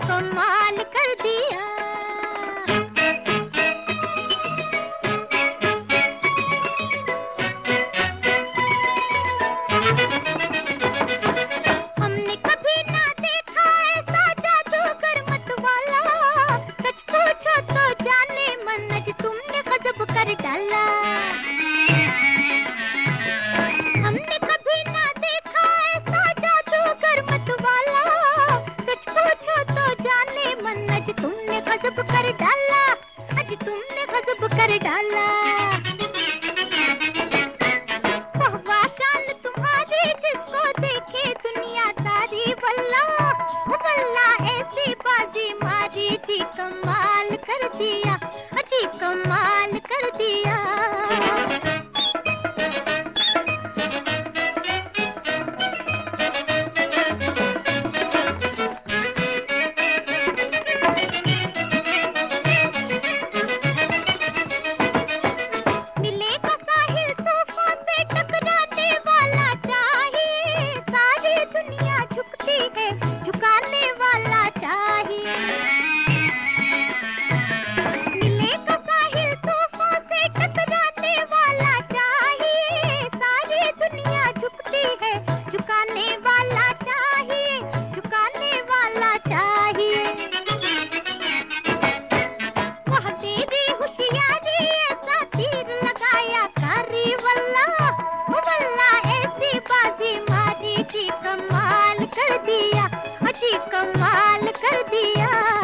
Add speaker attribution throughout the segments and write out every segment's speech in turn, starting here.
Speaker 1: कमाल कर दिया। हमने कभी ना देखा ऐसा जादूगर मत वाला, सच पूछो तो जाने मन आज तुमने गजब कर डाला। हमने कभी ना देखा ऐसा जादूगर मत वाला, सच पूछो तो जाने मन आज तुमने गजब कर डाला, आज तुमने गजब कर डाला। वाह शान तुम्हारी जिसको देखे दुनिया सारी, वल्ला वल्ला ऐसी बाजी मारी जी कमाल कर दिया, जी कमाल कर दिया। झुकाने वाला चाहिए, मिलेगा साहिल तूफान से टकराने वाला चाहिए। सारी दुनिया झुकती है, झुकाने वाला चाहिए, झुकाने वाला चाहिए। वह तेरी होशियारी ऐसा तीर लगाया कारी, वल्ला वल्ला ऐसी बाजी मारी जी कमाल कर दिया, जी कमाल कर दिया।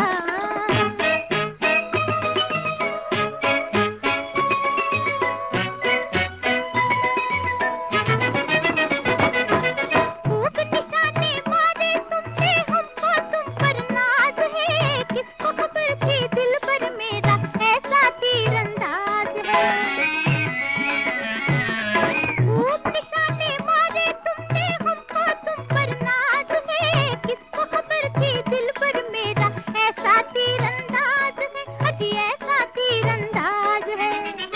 Speaker 1: खूब निशाने मारे तुमने हमको, तुम पर नाज है, किसको खबर थी दिल पर मेरा ऐसा तीरंदाज है। खूब निशाने मारे तुमने हमको, तुम पर नाज है, किसको खबर थी दिल पर मेरा ऐसा तीरंदाज है, अजी ऐसा तीरंदाज है।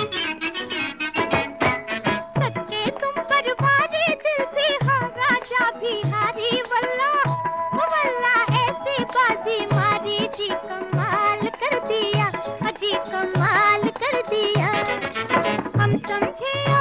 Speaker 1: सच्चे तुम पर वारे दिल भी हाँ राजा भी हारी, वल्ला वल्ला ऐसी बाजी मारी जी कमाल कर दिया, अजी कमाल कर दिया। हम समझे